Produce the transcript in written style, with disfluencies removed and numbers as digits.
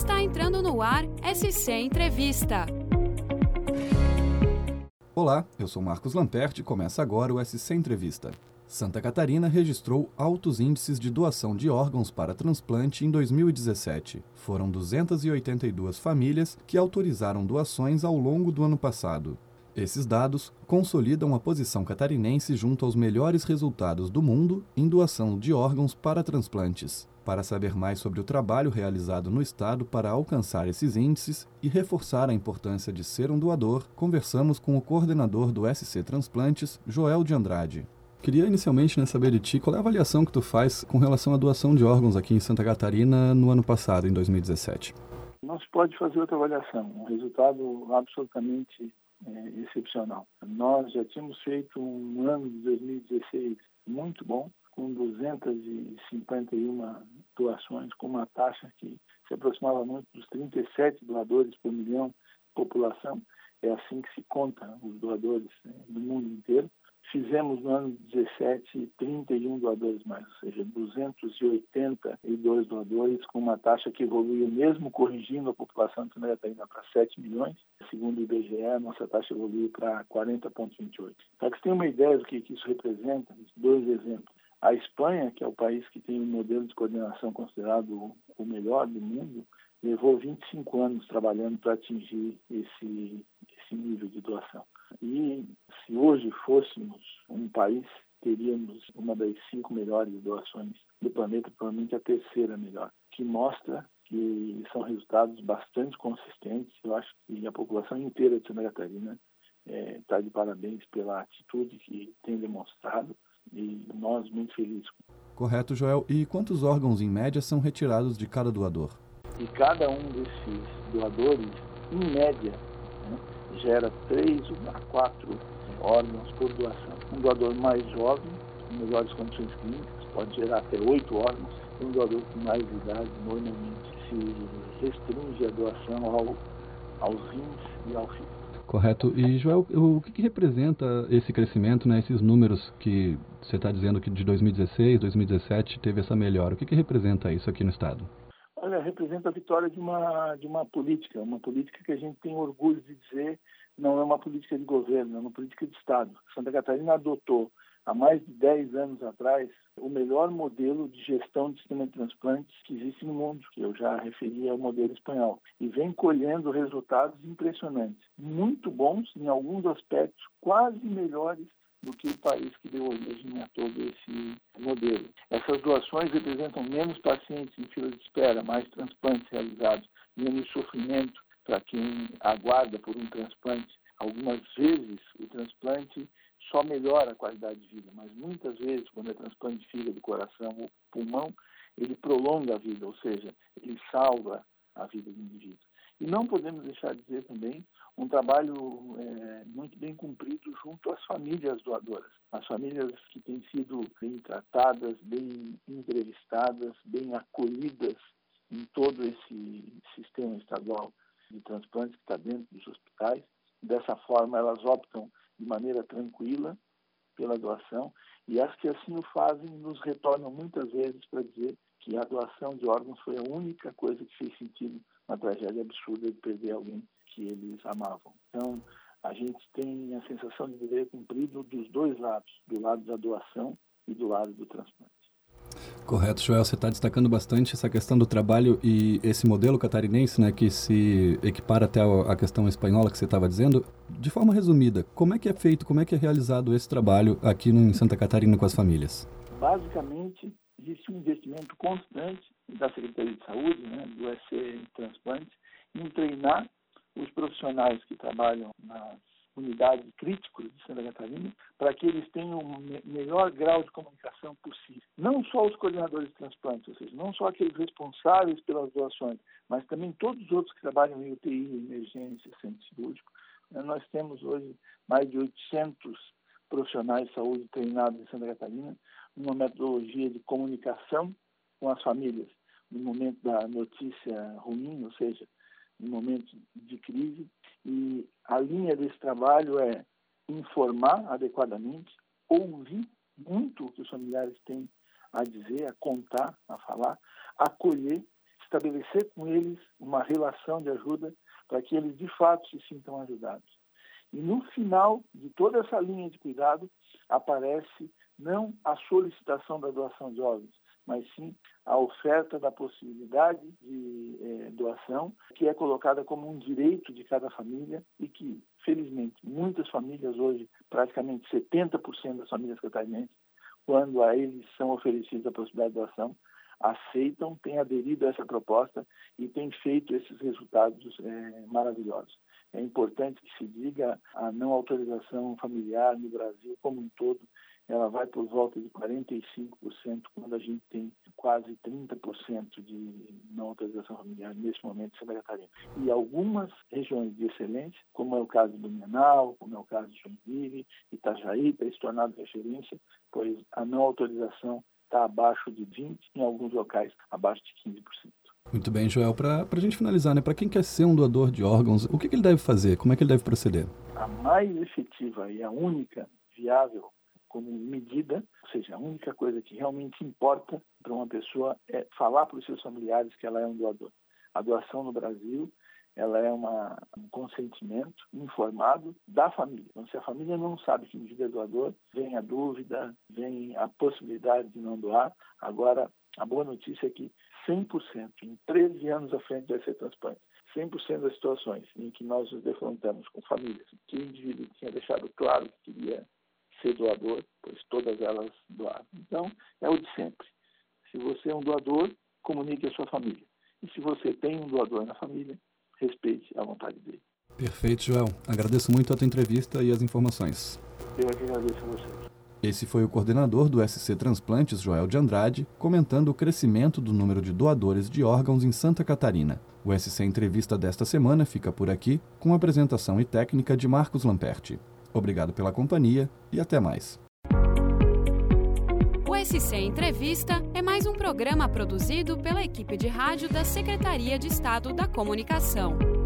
Está entrando no ar SC Entrevista. Olá, eu sou Marcos Lamperti e começa agora o SC Entrevista. Santa Catarina registrou altos índices de doação de órgãos para transplante em 2017. Foram 282 famílias que autorizaram doações ao longo do ano passado. Esses dados consolidam a posição catarinense junto aos melhores resultados do mundo em doação de órgãos para transplantes. Para saber mais sobre o trabalho realizado no estado para alcançar esses índices e reforçar a importância de ser um doador, conversamos com o coordenador do SC Transplantes, Joel de Andrade. Queria inicialmente saber de ti qual é a avaliação que tu faz com relação à doação de órgãos aqui em Santa Catarina no ano passado, em 2017. Não se pode fazer outra avaliação, um resultado absolutamente excepcional. Nós já tínhamos feito um ano de 2016 muito bom, com 251 doações, com uma taxa que se aproximava muito dos 37 doadores por milhão de população. É assim que se conta os doadores do mundo inteiro. Fizemos no ano 17 31 doadores mais, ou seja, 282 doadores, com uma taxa que evoluiu mesmo corrigindo a população de Santa Catarina para 7 milhões. Segundo o IBGE, a nossa taxa evoluiu para 40,28. Para que você tenha uma ideia do que isso representa, dois exemplos. A Espanha, que é o país que tem um modelo de coordenação considerado o melhor do mundo, levou 25 anos trabalhando para atingir esse nível de doação. E se hoje fôssemos um país, teríamos uma das 5 melhores doações do planeta, provavelmente a terceira melhor, que mostra que são resultados bastante consistentes. Eu acho que a população inteira de Santa Catarina está de parabéns pela atitude que tem demonstrado e nós muito felizes. Correto, Joel. E quantos órgãos, em média, são retirados de cada doador? E cada um desses doadores, em média, gera 3 a 4 órgãos por doação. Um doador mais jovem, com melhores condições clínicas, pode gerar até 8 órgãos. E um doador com mais idade, normalmente, se restringe a doação aos rins e ao fígado. Correto. E, Joel, o que representa esse crescimento, esses números que você está dizendo que de 2016, 2017 teve essa melhora? O que representa isso aqui no estado? Olha, representa a vitória de uma política que a gente tem orgulho de dizer não é uma política de governo, é uma política de Estado. Santa Catarina adotou, há mais de 10 anos atrás, o melhor modelo de gestão de sistema de transplantes que existe no mundo, que eu já referi ao modelo espanhol, e vem colhendo resultados impressionantes, muito bons em alguns aspectos, quase melhores do que o país que deu origem a todo esse modelo. Essas doações representam menos pacientes em fila de espera, mais transplantes realizados, menos sofrimento para quem aguarda por um transplante. Algumas vezes o transplante só melhora a qualidade de vida, mas muitas vezes, quando é transplante de fígado, coração ou pulmão, ele prolonga a vida, ou seja, ele salva a vida do indivíduo. E não podemos deixar de dizer também um trabalho muito bem cumprido junto às famílias doadoras. As famílias que têm sido bem tratadas, bem entrevistadas, bem acolhidas em todo esse sistema estadual de transplantes que está dentro dos hospitais. Dessa forma, elas optam de maneira tranquila pela doação e as que assim o fazem nos retornam muitas vezes para dizer que a doação de órgãos foi a única coisa que fez sentido na tragédia absurda de perder alguém que eles amavam. Então, a gente tem a sensação de dever cumprido dos dois lados, do lado da doação e do lado do transplante. Correto, Joel. Você está destacando bastante essa questão do trabalho e esse modelo catarinense, que se equipara até a questão espanhola que você estava dizendo. De forma resumida, como é que é feito, como é que é realizado esse trabalho aqui em Santa Catarina com as famílias? Basicamente, existe um investimento constante da Secretaria de Saúde, do SC Transplantes, em treinar os profissionais que trabalham nas unidades críticas de Santa Catarina para que eles tenham o melhor grau de comunicação possível. Não só os coordenadores de transplantes, ou seja, não só aqueles responsáveis pelas doações, mas também todos os outros que trabalham em UTI, emergência, centro cirúrgico. Nós temos hoje mais de 800 profissionais de saúde treinados em Santa Catarina, numa metodologia de comunicação com as famílias, no momento da notícia ruim, ou seja, no momento de crise. E a linha desse trabalho é informar adequadamente, ouvir muito o que os familiares têm a dizer, a contar, a falar, acolher, estabelecer com eles uma relação de ajuda para que eles, de fato, se sintam ajudados. E no final de toda essa linha de cuidado, aparece não a solicitação da doação de órgãos, mas sim a oferta da possibilidade de doação, que é colocada como um direito de cada família e que, felizmente, muitas famílias hoje, praticamente 70% das famílias catarinenses, quando a eles são oferecidas a possibilidade de doação, aceitam, têm aderido a essa proposta e têm feito esses resultados maravilhosos. É importante que se diga a não autorização familiar no Brasil como um todo, ela vai por volta de 45%, quando a gente tem quase 30% de não autorização familiar nesse momento em Santa Catarina. E algumas regiões de excelência, como é o caso do Blumenau, como é o caso de Joinville, Itajaí, tem se tornado referência, pois a não autorização está abaixo de 20%, em alguns locais abaixo de 15%. Muito bem, Joel. Para a gente finalizar, para quem quer ser um doador de órgãos, o que ele deve fazer? Como é que ele deve proceder? A mais efetiva e a única viável como medida, ou seja, a única coisa que realmente importa para uma pessoa é falar para os seus familiares que ela é um doador. A doação no Brasil, ela é um consentimento informado da família. Então, se a família não sabe que o indivíduo é doador, vem a dúvida, vem a possibilidade de não doar. Agora, a boa notícia é que 100%, em 13 anos à frente vai ser transplante. 100% das situações em que nós nos defrontamos com famílias que o indivíduo tinha deixado claro que queria ser doador, pois todas elas doaram. Então, é o de sempre. Se você é um doador, comunique a sua família. E se você tem um doador na família, respeite a vontade dele. Perfeito, Joel. Agradeço muito a tua entrevista e as informações. Eu é que agradeço a vocês. Esse foi o coordenador do SC Transplantes, Joel de Andrade, comentando o crescimento do número de doadores de órgãos em Santa Catarina. O SC Entrevista desta semana fica por aqui, com apresentação e técnica de Marcos Lamperti. Obrigado pela companhia e até mais. O SC Entrevista é mais um programa produzido pela equipe de rádio da Secretaria de Estado da Comunicação.